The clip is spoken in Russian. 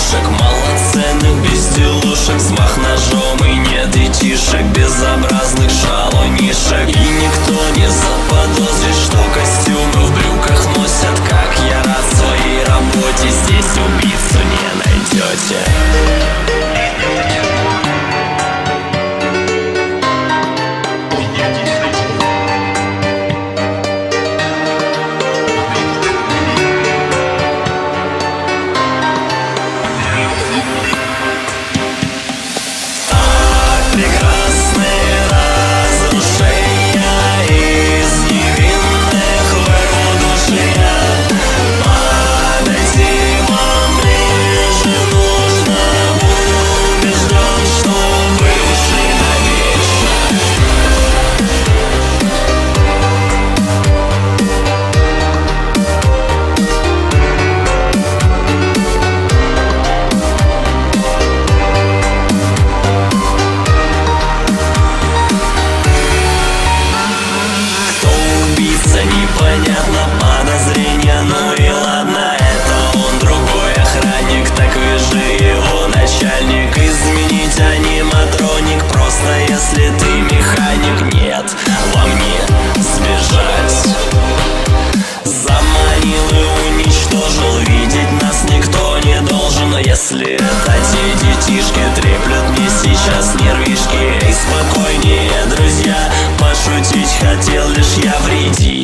игрушек, малоценных безделушек, взмах ножом и нет детишек, безобразных шалунишек. И никто не заподозрит, что костюмы в брюках носят. Как я рад своей работе, здесь убийцу не найдете. Непонятно подозрение, ну и ладно, это он, другой охранник. Так вяжи его, начальник. Изменить аниматроник просто, если ты механик. Нет, вам не сбежать. Заманил и уничтожил, видеть нас никто не должен. Но если это те детишки, треплют мне сейчас нервишки. Эй, спокойнее, друзья, пошутить хотел лишь я, вредить.